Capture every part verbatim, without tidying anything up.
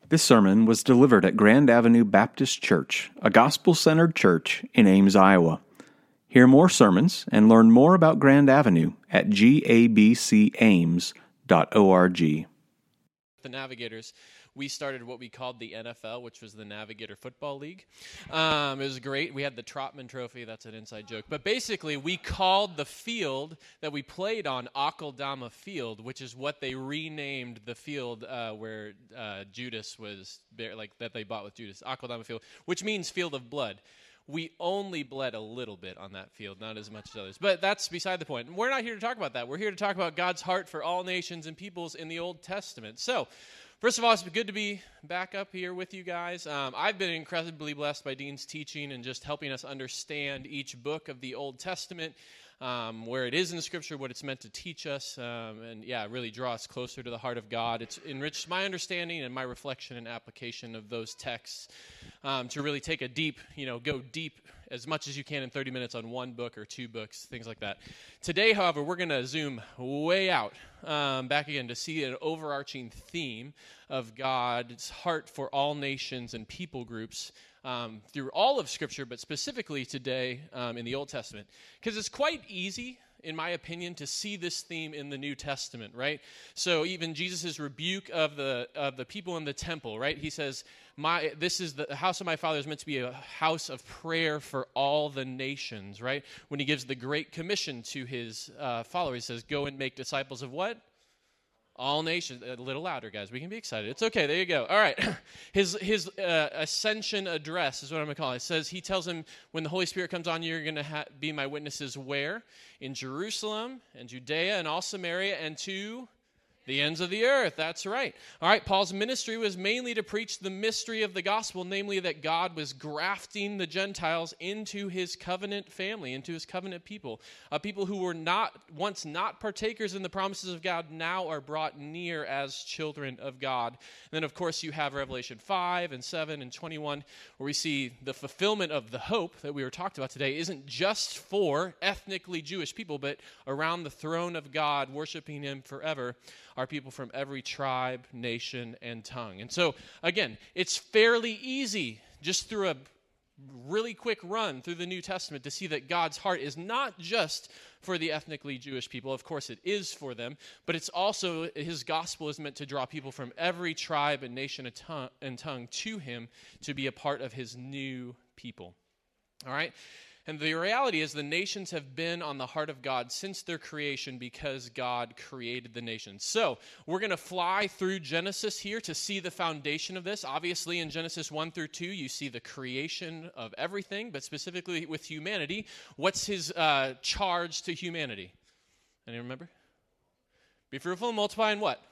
This sermon was delivered at Grand Avenue Baptist Church, a gospel-centered church in Ames, Iowa. Hear more sermons and learn more about Grand Avenue at gabcames dot org. The Navigators, we started what we called the N F L, which was the Navigator Football League. Um, it was great. We had the Trotman Trophy. That's an inside joke. But basically, we called the field that we played on Akeldama Field, which is what they renamed the field uh, where uh, Judas was, like that they bought with Judas, Akeldama Field, which means field of blood. We only bled a little bit on that field, not as much as others. But that's beside the point. We're not here to talk about that. We're here to talk about God's heart for all nations and peoples in the Old Testament. So, first of all, it's good to be back up here with you guys. Um, I've been incredibly blessed by Dean's teaching and just helping us understand each book of the Old Testament, um, where it is in the Scripture, what it's meant to teach us, um, and yeah, really draw us closer to the heart of God. It's enriched my understanding and my reflection and application of those texts um, to really take a deep, you know, go deep as much as you can in thirty minutes on one book or two books, things like that. Today, however, we're going to zoom way out, um, back again to see an overarching theme of God's heart for all nations and people groups um, through all of Scripture, but specifically today um, in the Old Testament. Because it's quite easy, in my opinion, to see this theme in the New Testament, right? So even Jesus' rebuke of the of the people in the temple, right? He says, "My this is the house of my Father is meant to be a house of prayer for all the nations," right? When he gives the Great Commission to his uh, followers, he says, "Go and make disciples of what? All nations." A little louder, guys. We can be excited. It's okay. There you go. All right. His his uh, ascension address is what I'm going to call it. It says, he tells him, when the Holy Spirit comes on you, you're going to ha- be my witnesses where? In Jerusalem and Judea and all Samaria and to the ends of the earth. That's right. All right, Paul's ministry was mainly to preach the mystery of the gospel, namely that God was grafting the Gentiles into his covenant family, into his covenant people. Uh, people who were not once not partakers in the promises of God now are brought near as children of God. And then, of course, you have Revelation five and seven and twenty-one, where we see the fulfillment of the hope that we were talked about today isn't just for ethnically Jewish people, but around the throne of God, worshiping him forever, are people from every tribe, nation, and tongue. And so, again, it's fairly easy, just through a really quick run through the New Testament, to see that God's heart is not just for the ethnically Jewish people. Of course, it is for them, but it's also, his gospel is meant to draw people from every tribe and nation and tongue to him to be a part of his new people. All right? And the reality is the nations have been on the heart of God since their creation because God created the nations. So we're going to fly through Genesis here to see the foundation of this. Obviously, in Genesis one through two, you see the creation of everything, but specifically with humanity, what's his uh, charge to humanity? Anyone remember? Be fruitful and multiply and what?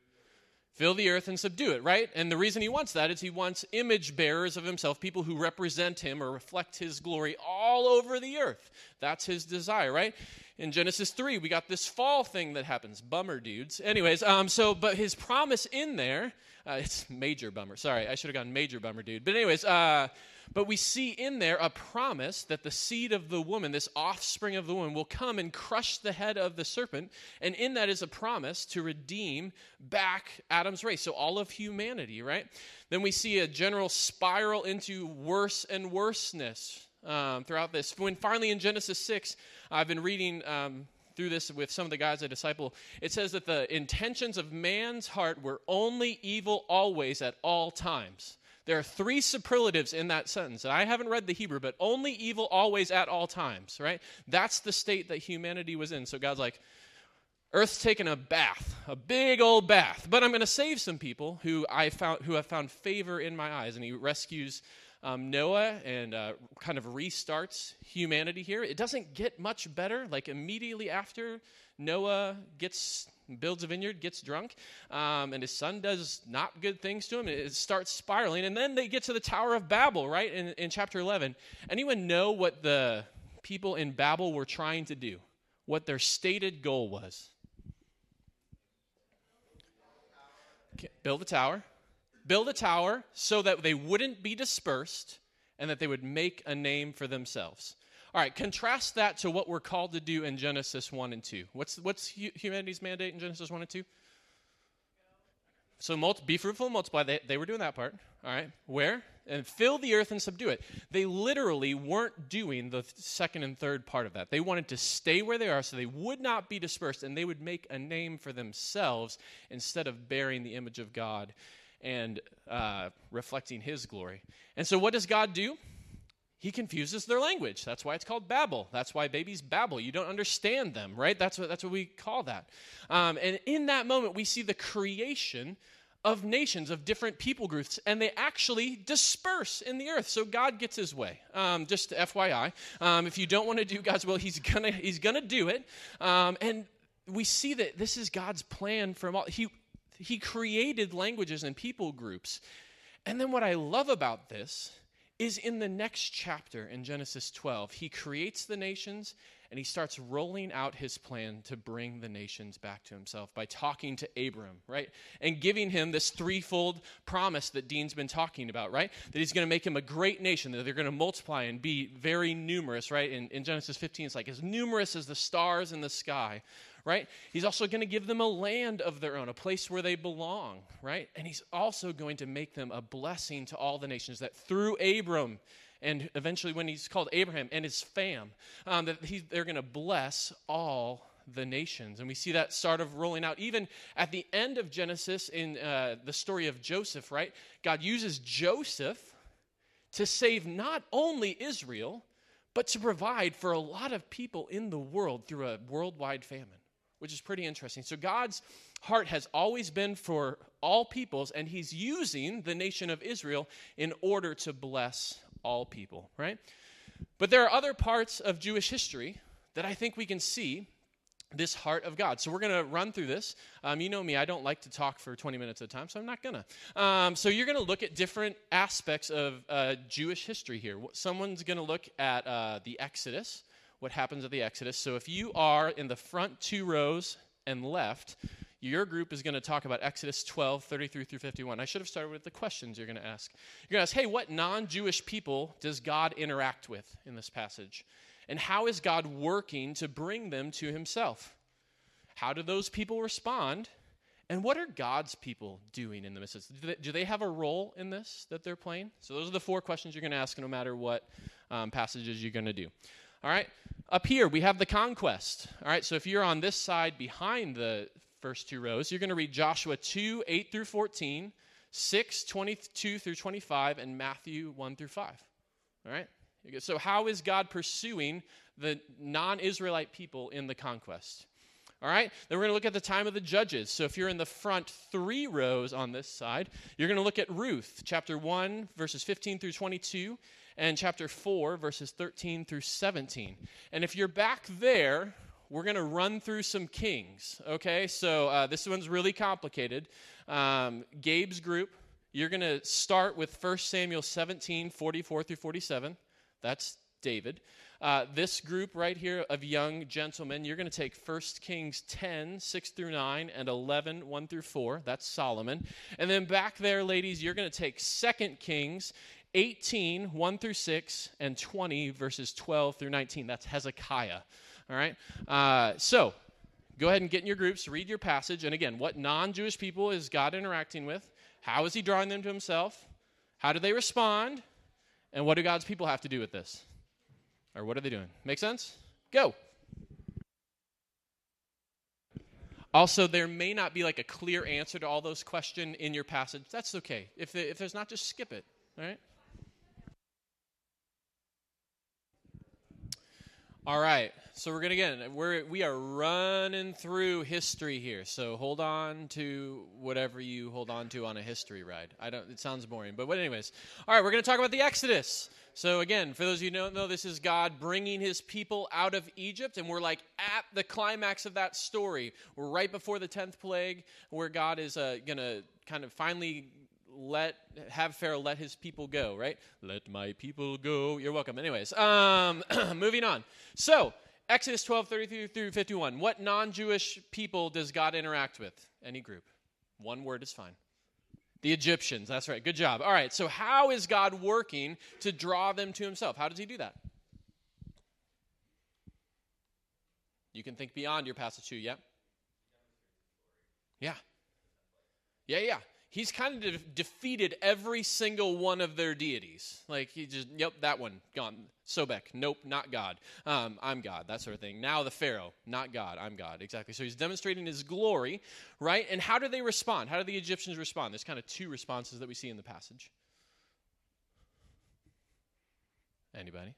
Fill the earth and subdue it, right? And the reason he wants that is he wants image bearers of himself, people who represent him or reflect his glory all over the earth. That's his desire, right? In Genesis three, we got this fall thing that happens. Bummer, dudes. Anyways, um, so, but his promise in there, uh, it's major bummer. Sorry, I should have gone major bummer, dude. But anyways, uh, but we see in there a promise that the seed of the woman, this offspring of the woman, will come and crush the head of the serpent. And in that is a promise to redeem back Adam's race. So all of humanity, right? Then we see a general spiral into worse and worseness um, throughout this. When finally in Genesis six, I've been reading um, through this with some of the guys I disciple. It says that the intentions of man's heart were only evil always at all times. There are three superlatives in that sentence, and I haven't read the Hebrew, but only evil always at all times, right? That's the state that humanity was in. So God's like, Earth's taking a bath, a big old bath, but I'm going to save some people who I found who have found favor in my eyes. And he rescues um, Noah and uh, kind of restarts humanity here. It doesn't get much better. Like immediately after Noah gets builds a vineyard, gets drunk, um, and his son does not good things to him. It starts spiraling, and then they get to the Tower of Babel, right, in, in chapter eleven. Anyone know what the people in Babel were trying to do? What their stated goal was? Okay, build a tower. Build a tower so that they wouldn't be dispersed and that they would make a name for themselves. All right, contrast that to what we're called to do in Genesis one and two. What's what's humanity's mandate in Genesis one and two? So multi- be fruitful and multiply. They, they were doing that part. All right. Where? And fill the earth and subdue it. They literally weren't doing the second and third part of that. They wanted to stay where they are so they would not be dispersed, and they would make a name for themselves instead of bearing the image of God and uh, reflecting his glory. And so what does God do? He confuses their language. That's why it's called Babel. That's why babies babble. You don't understand them, right? That's what, that's what we call that. Um, and in that moment, we see the creation of nations, of different people groups, and they actually disperse in the earth. So God gets his way. Um, just F Y I, um, if you don't want to do God's will, he's gonna he's gonna do it. Um, and we see that this is God's plan from all. He he created languages and people groups. And then what I love about this is in the next chapter in Genesis twelve, he creates the nations and he starts rolling out his plan to bring the nations back to himself by talking to Abram, right? And giving him this threefold promise that Dean's been talking about, right? That he's going to make him a great nation, that they're going to multiply and be very numerous, right? In, in Genesis fifteen, it's like as numerous as the stars in the sky, right? He's also going to give them a land of their own, a place where they belong, right? And he's also going to make them a blessing to all the nations, that through Abram, and eventually when he's called Abraham and his fam, um, that he, they're going to bless all the nations. And we see that start of rolling out. Even at the end of Genesis in uh, the story of Joseph, right? God uses Joseph to save not only Israel, but to provide for a lot of people in the world through a worldwide famine, which is pretty interesting. So God's heart has always been for all peoples, and he's using the nation of Israel in order to bless all people, right? But there are other parts of Jewish history that I think we can see this heart of God. So we're going to run through this. Um, you know me, I don't like to talk for twenty minutes at a time, so I'm not going to. Um, so you're going to look at different aspects of uh, Jewish history here. Someone's going to look at uh, the Exodus, what happens at the Exodus. So if you are in the front two rows and left, your group is going to talk about Exodus twelve, thirty-three through fifty-one. I should have started with the questions you're going to ask. You're going to ask, hey, what non-Jewish people does God interact with in this passage? And how is God working to bring them to himself? How do those people respond? And what are God's people doing in the midst of this? Do they, do they have a role in this that they're playing? So those are the four questions you're going to ask no matter what um, passages you're going to do. All right, up here we have the conquest. All right, so if you're on this side behind the first two rows, you're going to read Joshua two, eight through fourteen, six, twenty-two through twenty-five, and Matthew one through five. All right, so how is God pursuing the non-Israelite people in the conquest? All right, then we're going to look at the time of the judges. So if you're in the front three rows on this side, you're going to look at Ruth, chapter one, verses fifteen through twenty-two, and chapter four, verses thirteen through seventeen. And if you're back there, we're going to run through some kings, okay? So uh, this one's really complicated. Um, Gabe's group, you're going to start with First Samuel seventeen, forty-four through forty-seven. That's David. Uh, this group right here of young gentlemen, you're going to take First Kings ten, six through nine, and eleven, one through four. That's Solomon. And then back there, ladies, you're going to take Second Kings eighteen, one through six, and twenty, verses twelve through nineteen. That's Hezekiah. All right? Uh, so go ahead and get in your groups, read your passage. And again, what non-Jewish people is God interacting with? How is he drawing them to himself? How do they respond? And what do God's people have to do with this? Or what are they doing? Make sense? Go. Also, there may not be like a clear answer to all those questions in your passage. That's okay. If, if there's not, just skip it. All right? All right. So we're going to, again, we're, we are running through history here. So hold on to whatever you hold on to on a history ride. I don't, it sounds boring. But anyways. All right, we're going to talk about the Exodus. So again, for those of you who don't know, this is God bringing his people out of Egypt, and we're like at the climax of that story. We're right before the tenth plague, where God is uh, going to kind of finally let have Pharaoh let his people go, right? Let my people go. You're welcome. Anyways, um, moving on. So Exodus twelve, thirty-three through fifty-one. What non-Jewish people does God interact with? Any group. One word is fine. The Egyptians, that's right. Good job. All right, so how is God working to draw them to himself? How does he do that? You can think beyond your passage too, yeah? Yeah. Yeah, yeah. he's kind of de- defeated every single one of their deities. Like, he just, yep, that one, gone. Sobek, nope, not God. Um, I'm God, that sort of thing. Now the Pharaoh, not God, I'm God. Exactly. So he's demonstrating his glory, right? And how do they respond? How do the Egyptians respond? There's kind of two responses that we see in the passage. Anybody?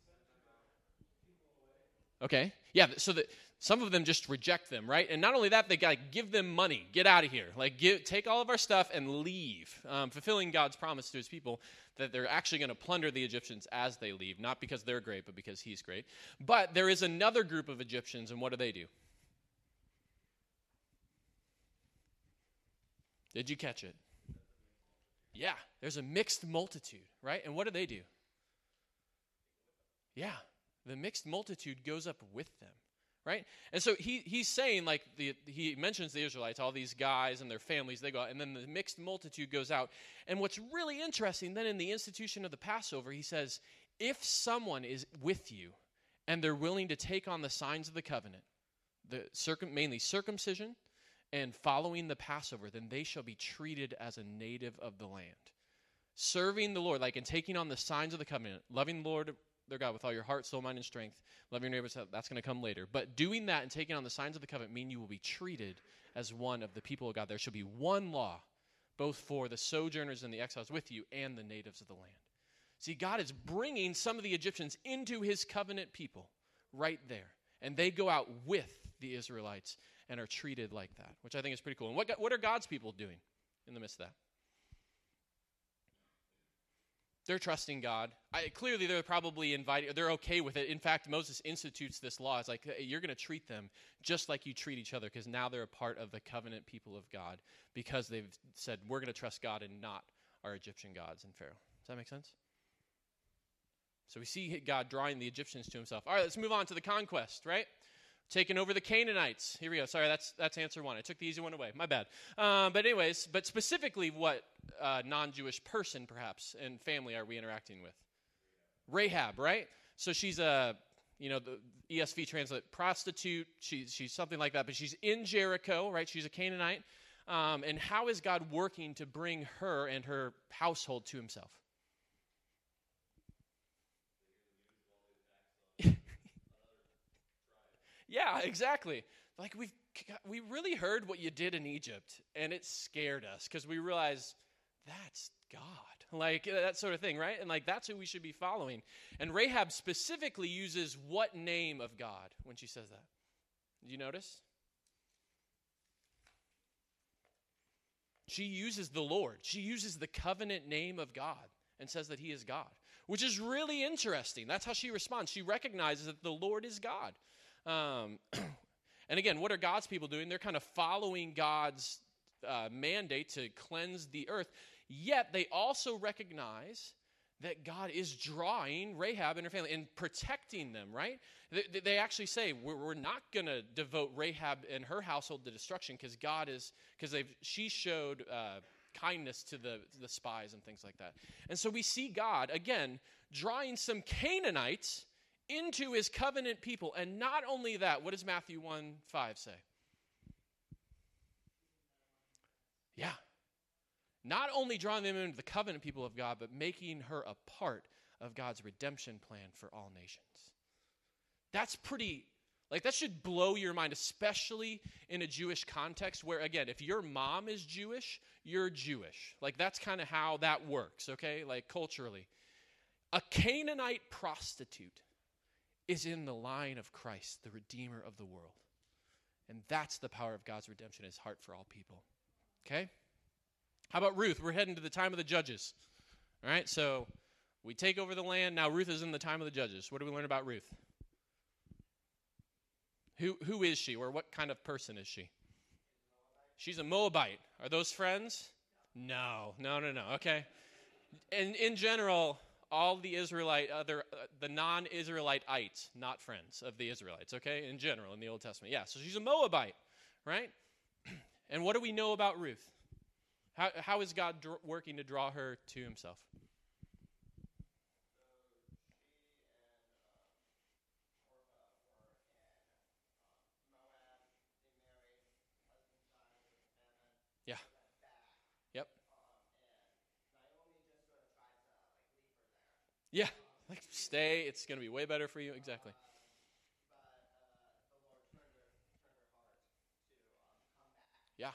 Okay. Yeah, so that some of them just reject them, right? And not only that, they got to give them money. Get out of here. Like, give, take all of our stuff and leave, um, fulfilling God's promise to his people that they're actually going to plunder the Egyptians as they leave, not because they're great, but because he's great. But there is another group of Egyptians, and what do they do? Did you catch it? Yeah, there's a mixed multitude, right? And what do they do? Yeah, the mixed multitude goes up with them, right? And so he he's saying, like, the he mentions the Israelites, all these guys and their families, they go out, and then the mixed multitude goes out. And what's really interesting, then in the institution of the Passover, he says, if someone is with you and they're willing to take on the signs of the covenant, the circum, mainly circumcision and following the Passover, then they shall be treated as a native of the land. Serving the Lord, like, and taking on the signs of the covenant, loving the Lord their God with all your heart, soul, mind, and strength. Love your neighbors, that's going to come later. But doing that and taking on the signs of the covenant mean you will be treated as one of the people of God. There shall be one law, both for the sojourners and the exiles with you and the natives of the land. See, God is bringing some of the Egyptians into his covenant people right there. And they go out with the Israelites and are treated like that, which I think is pretty cool. And what, what are God's people doing in the midst of that? They're trusting God. I, clearly, they're probably inviting, they're okay with it. In fact, Moses institutes this law. It's like, hey, you're going to treat them just like you treat each other, because now they're a part of the covenant people of God, because they've said, we're going to trust God and not our Egyptian gods and Pharaoh. Does that make sense? So we see God drawing the Egyptians to himself. All right, let's move on to the conquest, right? Taking over the Canaanites. Here we go. Sorry, that's that's answer one. I took the easy one away. My bad. Um, but anyways, but specifically what uh, non-Jewish person, perhaps, and family are we interacting with? Rahab, right? So she's a, you know, the E S V translate prostitute. She's she's something like that, but she's in Jericho, right? She's a Canaanite. Um, and how is God working to bring her and her household to himself? Yeah, exactly. Like, we've we really heard what you did in Egypt, and it scared us because we realized that's God. Like, that sort of thing, right? And, like, that's who we should be following. And Rahab specifically uses what name of God when she says that? Did you notice? She uses the Lord. She uses the covenant name of God and says that he is God, which is really interesting. That's how she responds. She recognizes that the Lord is God. Um, and again, what are God's people doing? They're kind of following God's uh, mandate to cleanse the earth, yet they also recognize that God is drawing Rahab and her family and protecting them, right? They, they actually say, we're, we're not going to devote Rahab and her household to destruction because God is, because they've she showed uh, kindness to the, the spies and things like that. And so we see God, again, drawing some Canaanites into his covenant people. And not only that, what does Matthew one five say? Yeah. Not only drawing them into the covenant people of God, but making her a part of God's redemption plan for all nations. That's pretty, like, that should blow your mind, especially in a Jewish context where, again, if your mom is Jewish, you're Jewish. Like, that's kind of how that works, okay? Like, culturally. A Canaanite prostitute is in the line of Christ, the Redeemer of the world. And that's the power of God's redemption, his heart for all people. Okay? How about Ruth? We're heading to the time of the judges. All right, so we take over the land. Now Ruth is in the time of the judges. What do we learn about Ruth? Who Who is she, or what kind of person is she? She's a Moabite. Are those friends? No, no, no, no. Okay. And in general, all the Israelite, other uh, the non-Israelite-ites, not friends of the Israelites, okay, in general, in the Old Testament. Yeah, so she's a Moabite, right? And what do we know about Ruth? How How is God dr- working to draw her to himself? Yeah. Yep. Yeah, like stay. It's going to be way better for you. Exactly. Yeah.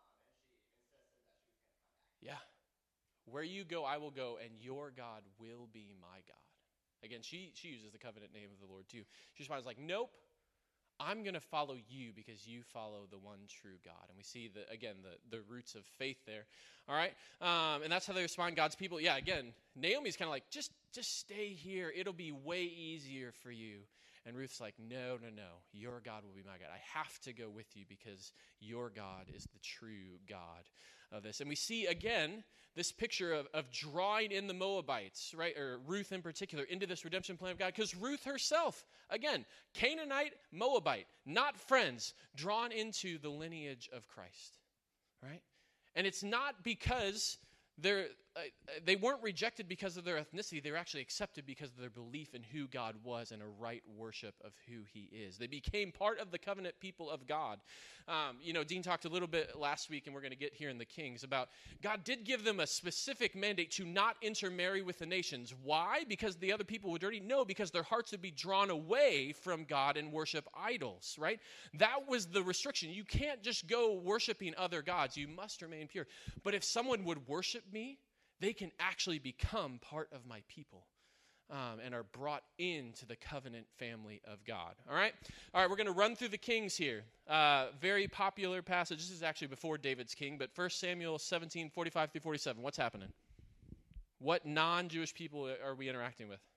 Yeah. Where you go, I will go, and your God will be my God. Again, she she uses the covenant name of the Lord too. She responds like, nope, I'm going to follow you because you follow the one true God. And we see, the again, the, the roots of faith there. All right? Um, and that's how they respond, God's people. Yeah, again, Naomi's kind of like, just, just stay here. It'll be way easier for you. And Ruth's like, no, no, no. Your God will be my God. I have to go with you because your God is the true God of this. And we see, again, this picture of, of drawing in the Moabites, right, or Ruth in particular, into this redemption plan of God. Because Ruth herself, again, Canaanite, Moabite, not friends, drawn into the lineage of Christ, right? And it's not because they're, uh, they weren't rejected because of their ethnicity. They were actually accepted because of their belief in who God was and a right worship of who he is. They became part of the covenant people of God. Um, you know, Dean talked a little bit last week, and we're going to get here in the Kings, about God did give them a specific mandate to not intermarry with the nations. Why? Because the other people were dirty? No, because their hearts would be drawn away from God and worship idols, right? That was the restriction. You can't just go worshiping other gods. You must remain pure. But if someone would worship me, they can actually become part of my people. Um, and are brought into the covenant family of God. All right? All right, we're going to run through the Kings here. Uh, very popular passage. This is actually before David's king, but First Samuel seventeen, forty-five through forty-seven. What's happening? What non-Jewish people are we interacting with?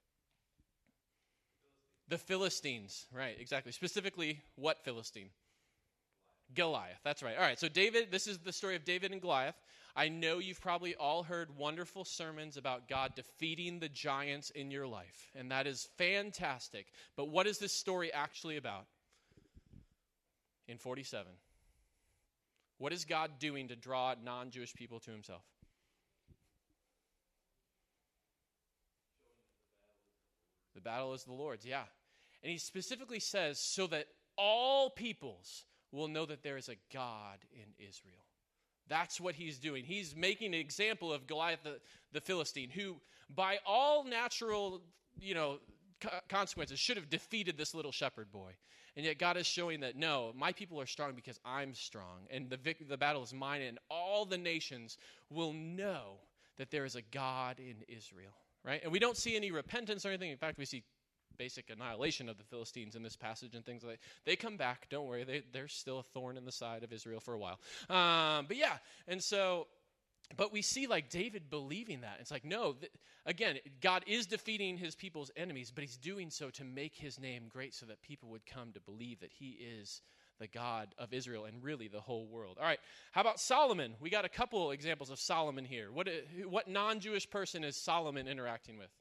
The Philistines. Right, exactly. Specifically, what Philistine? Goliath. That's right. All right, so David, this is the story of David and Goliath. I know you've probably all heard wonderful sermons about God defeating the giants in your life, and that is fantastic. But what is this story actually about? In forty-seven. What is God doing to draw non-Jewish people to himself? The battle is the Lord's, yeah. And he specifically says, so that all peoples will know that there is a God in Israel. That's what he's doing. He's making an example of Goliath the, the Philistine, who by all natural, you know, co- consequences should have defeated this little shepherd boy. And yet God is showing that, no, my people are strong because I'm strong. And the, vic- the battle is mine, and all the nations will know that there is a God in Israel. Right? And we don't see any repentance or anything. In fact, we see basic annihilation of the Philistines in this passage and things like that. They come back, don't worry, they, they're still a thorn in the side of Israel for a while. Um, but yeah, and so, but we see like David believing that. It's like, no, th- again, God is defeating his people's enemies, but he's doing so to make his name great so that people would come to believe that he is the God of Israel and really the whole world. All right, how about Solomon? We got a couple examples of Solomon here. What, what non-Jewish person is Solomon interacting with?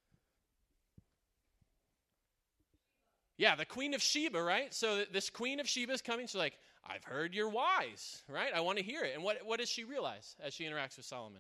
Yeah, the Queen of Sheba, right? So this Queen of Sheba is coming. She's like, I've heard you're wise, right? I want to hear it. And what, what does she realize as she interacts with Solomon?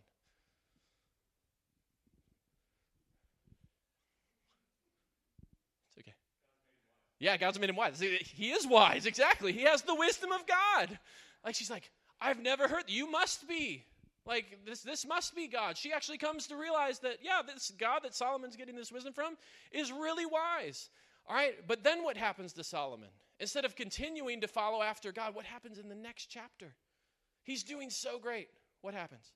It's okay. Yeah, God's made him wise. He is wise, exactly. He has the wisdom of God. Like, she's like, I've never heard, you must be. Like, this, this must be God. She actually comes to realize that, yeah, this God that Solomon's getting this wisdom from is really wise. All right, but then what happens to Solomon? Instead of continuing to follow after God, what happens in the next chapter? He's doing so great. What happens?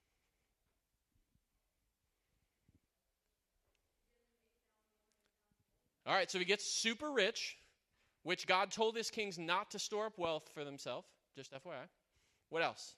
All right, so he gets super rich, which God told his kings not to store up wealth for themselves, just F Y I. What else?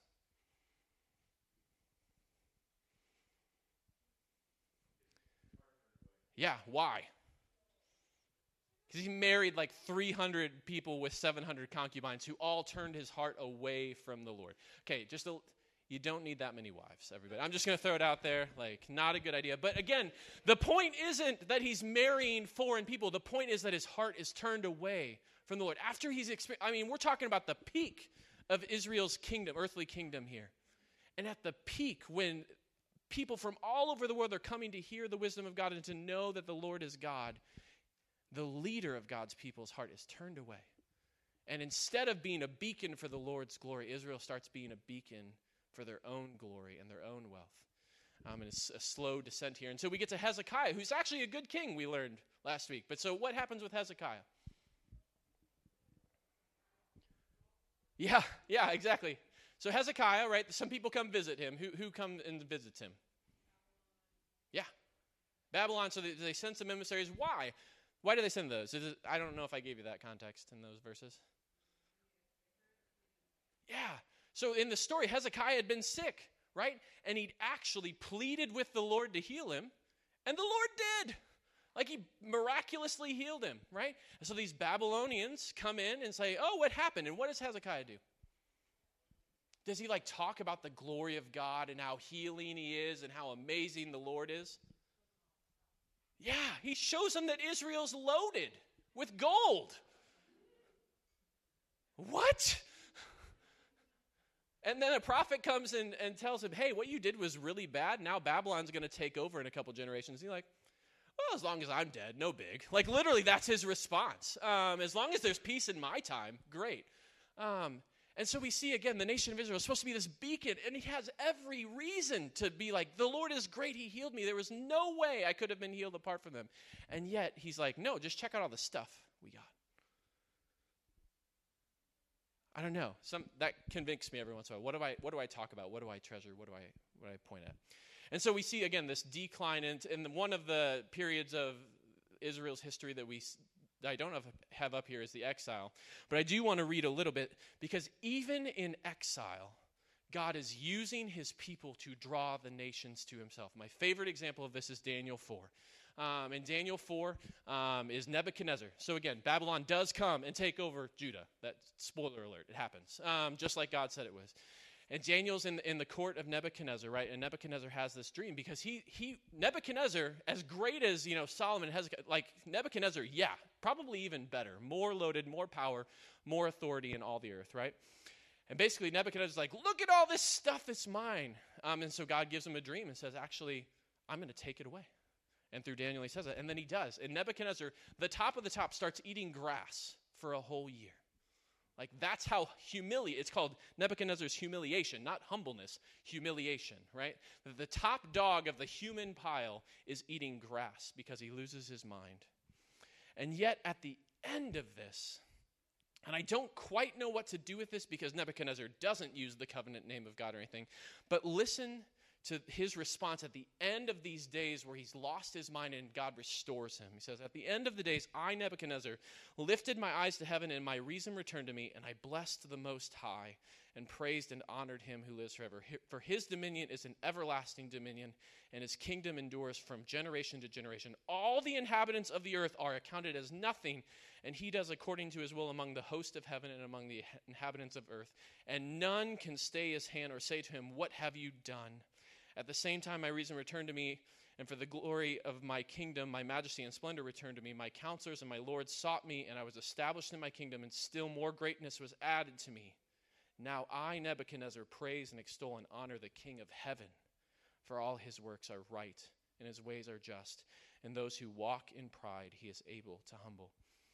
Yeah, why? Because he married like three hundred people with seven hundred concubines who all turned his heart away from the Lord. Okay, just a, you don't need that many wives, everybody. I'm just going to throw it out there. Like, not a good idea. But again, the point isn't that he's marrying foreign people. The point is that his heart is turned away from the Lord. After he's experienced, I mean, we're talking about the peak of Israel's kingdom, earthly kingdom here. And at the peak, when people from all over the world are coming to hear the wisdom of God and to know that the Lord is God, the leader of God's people's heart is turned away. And instead of being a beacon for the Lord's glory, Israel starts being a beacon for their own glory and their own wealth. Um, and it's a slow descent here. And so we get to Hezekiah, who's actually a good king, we learned last week. But so what happens with Hezekiah? Yeah, yeah, exactly. So Hezekiah, right, some people come visit him. Who who come and visits him? Yeah, Babylon. So they, they send some emissaries. Why? Why do they send those? Is it, I don't know if I gave you that context in those verses. Yeah. So in the story, Hezekiah had been sick, right? And he'd actually pleaded with the Lord to heal him, and the Lord did. Like he miraculously healed him, right? And so these Babylonians come in and say, oh, what happened? And what does Hezekiah do? Does he like talk about the glory of God and how healing he is and how amazing the Lord is? Yeah, he shows them that Israel's loaded with gold. What? And then a prophet comes in and tells him, hey, what you did was really bad. Now Babylon's going to take over in a couple generations. He's like, well, as long as I'm dead, no big. Like literally that's his response. Um, as long as there's peace in my time, great. Um, and so we see again, the nation of Israel is supposed to be this beacon, and he has every reason to be like, the Lord is great, he healed me. There was no way I could have been healed apart from him. And yet he's like, no, just check out all the stuff we got. I don't know. Some that convicts me every once in a while. What do I what do I talk about? What do I treasure? What do I what do I point at? And so we see again this decline in, in one of the periods of Israel's history that we that I don't have, have up here is the exile. But I do want to read a little bit, because even in exile, God is using his people to draw the nations to himself. My favorite example of this is Daniel four. Um, and Daniel four um, is Nebuchadnezzar. So again, Babylon does come and take over Judah. That spoiler alert, it happens, um, just like God said it was. And Daniel's in, in the court of Nebuchadnezzar, right? And Nebuchadnezzar has this dream because he he Nebuchadnezzar, as great as you know Solomon has, like Nebuchadnezzar, yeah, probably even better, more loaded, more power, more authority in all the earth, right? And basically Nebuchadnezzar's like, look at all this stuff that's mine. Um, and so God gives him a dream and says, actually, I'm going to take it away. And through Daniel he says it, and then he does. And Nebuchadnezzar, the top of the top, starts eating grass for a whole year. Like that's how humiliate. It's called Nebuchadnezzar's humiliation, not humbleness, humiliation, right? The, the top dog of the human pile is eating grass because he loses his mind. And yet at the end of this, and I don't quite know what to do with this because Nebuchadnezzar doesn't use the covenant name of God or anything, but listen to his response at the end of these days where he's lost his mind and God restores him. He says, at the end of the days, I, Nebuchadnezzar, lifted my eyes to heaven and my reason returned to me, and I blessed the Most High and praised and honored him who lives forever. For his dominion is an everlasting dominion, and his kingdom endures from generation to generation. All the inhabitants of the earth are accounted as nothing, and he does according to his will among the host of heaven and among the inhabitants of earth. And none can stay his hand or say to him, what have you done? At the same time, my reason returned to me, and for the glory of my kingdom, my majesty and splendor returned to me. My counselors and my lords sought me, and I was established in my kingdom, and still more greatness was added to me. Now I, Nebuchadnezzar, praise and extol and honor the King of heaven, for all his works are right, and his ways are just, and those who walk in pride he is able to humble.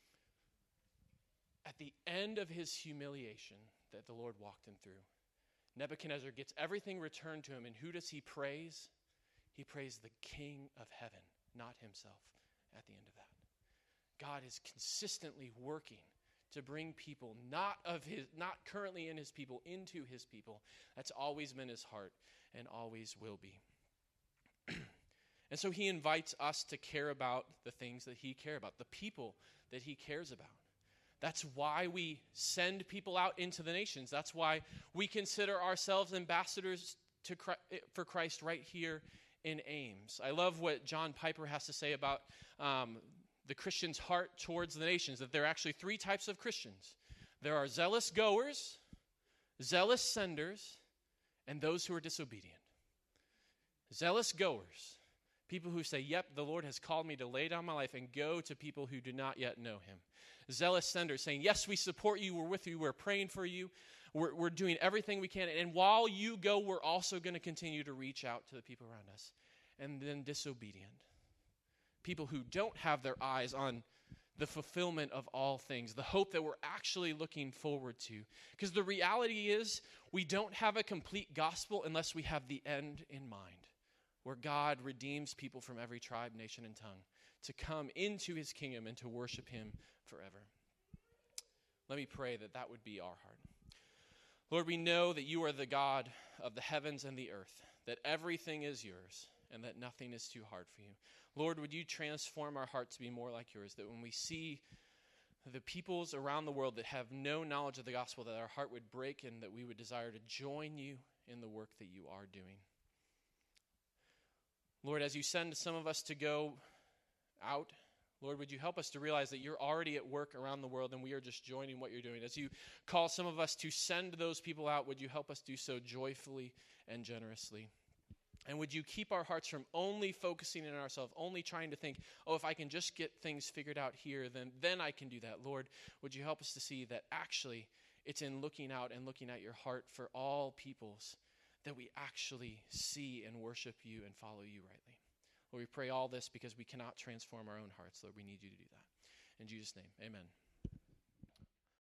At the end of his humiliation that the Lord walked him through, Nebuchadnezzar gets everything returned to him, and who does he praise? He praised the King of heaven, not himself, at the end of that. God is consistently working to bring people not of his, not currently in his people, into his people. That's always been his heart and always will be. And so he invites us to care about the things that he cares about, the people that he cares about. That's why we send people out into the nations. That's why we consider ourselves ambassadors to Christ, for Christ right here in Ames. I love what John Piper has to say about um, the Christian's heart towards the nations, that there are actually three types of Christians. There are zealous goers, zealous senders, and those who are disobedient. Zealous goers, people who say, yep, the Lord has called me to lay down my life and go to people who do not yet know him. Zealous senders saying, yes, we support you, we're with you, we're praying for you, we're, we're doing everything we can, and while you go, we're also going to continue to reach out to the people around us. And then disobedient, people who don't have their eyes on the fulfillment of all things, the hope that we're actually looking forward to. Because the reality is, we don't have a complete gospel unless we have the end in mind. where God redeems people from every tribe, nation, and tongue to come into his kingdom and to worship him forever. Let me pray that that would be our heart. Lord, we know that you are the God of the heavens and the earth, that everything is yours, and that nothing is too hard for you. Lord, would you transform our heart to be more like yours, that when we see the peoples around the world that have no knowledge of the gospel, that our heart would break and that we would desire to join you in the work that you are doing. Lord, as you send some of us to go out, Lord, would you help us to realize that you're already at work around the world and we are just joining what you're doing. As you call some of us to send those people out, would you help us do so joyfully and generously? And would you keep our hearts from only focusing in ourselves, only trying to think, oh, if I can just get things figured out here, then, then I can do that. Lord, would you help us to see that actually it's in looking out and looking at your heart for all peoples that we actually see and worship you and follow you rightly. Lord, we pray all this because we cannot transform our own hearts. Lord, we need you to do that. In Jesus' name, amen.